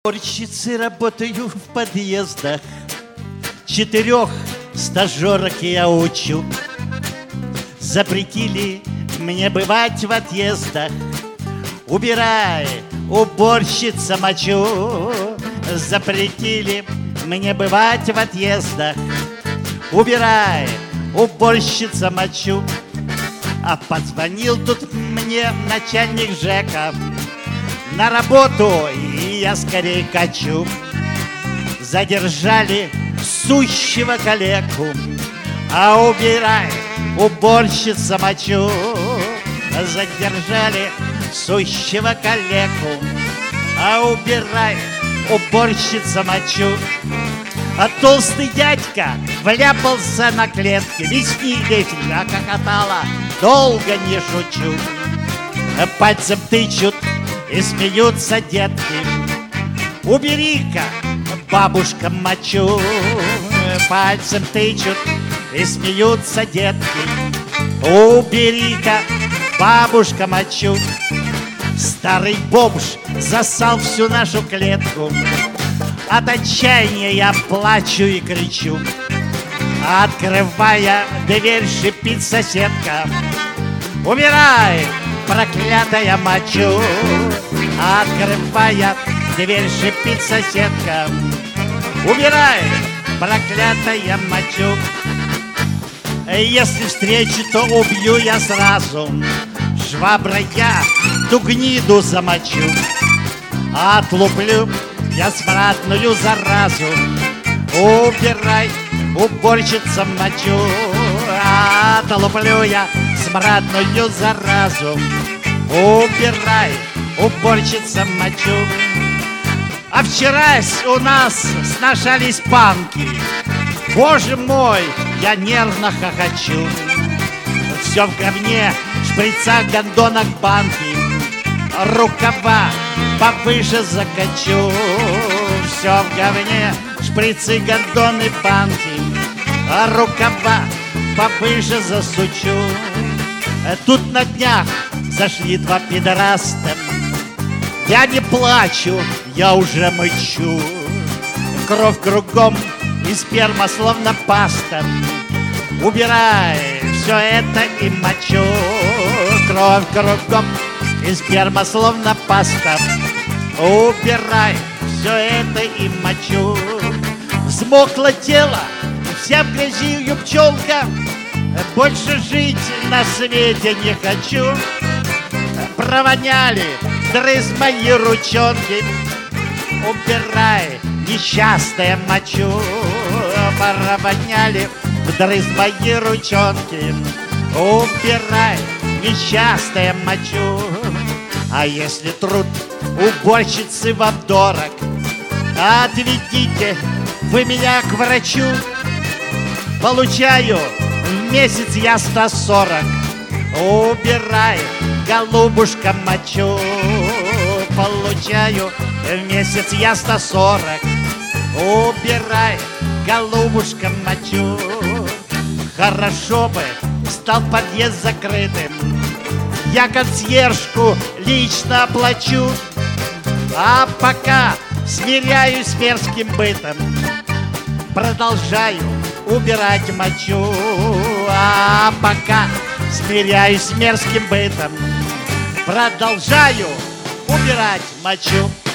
Уборщицей работаю в подъездах, 4 стажерок я учу. Запретили мне бывать в отъездах, убирай, уборщица, мочу. Запретили мне бывать в отъездах, убирай, уборщица, мочу. А позвонил тут мне начальник ЖЭКа на работу, и я скорее качу. Задержали сущего калеку, а убирай, уборщица, мочу. Задержали сущего калеку, а убирай, уборщица, мочу. А толстый дядька вляпался на клетке, весь лестница хохотала, долго не шучу. Пальцем тычут и смеются детки, убери-ка, бабушка, мочу. Пальцем тычут и смеются детки, убери-ка, бабушка, мочу. Старый бомж засал всю нашу клетку, от отчаяния я плачу и кричу. Открывая дверь, шипит соседка, убирай, проклятая, мочу. Открывая дверь, шипит соседка, убирай, проклятая, мочу. Если встречу, то убью я сразу, шваброй я ту гниду замочу. Отлуплю я смрадную заразу, убирай, уборщица, мочу. Отлуплю я смрадную заразу, убирай, уборщица, мочу. А вчера у нас сношались панки, боже мой, я нервно хохочу. Все в говне, шприца, гондонок, банки, рукава повыше закачу. Все в говне, шприцы, гондоны, банки, а рукава повыше засучу. Тут на днях зашли 2 пидораста, я не плачу, я уже мычу. Кровь кругом и сперма словно паста, убирай все это и мочу. Кровь кругом и сперма словно паста, убирай все это и мочу. Взмокло тело, вся в грязи юбчонка, больше жить на свете не хочу. Провоняли дрызг мои ручонки, убирай, несчастная, мочу. Провоняли дрызг мои ручонки, убирай, несчастная, мочу. А если труд уборщицы вам дорог, отведите вы меня к врачу. Получаю в месяц я 140, убирай, голубушка, мочу. Получаю в месяц я 140, убирай, голубушка, мочу. Хорошо бы стал подъезд закрытым, я консьержку лично оплачу. А пока смиряюсь с мерзким бытом, продолжаю убирать, мочу. А пока смиряюсь с мерзким бытом, продолжаю убирать, мочу.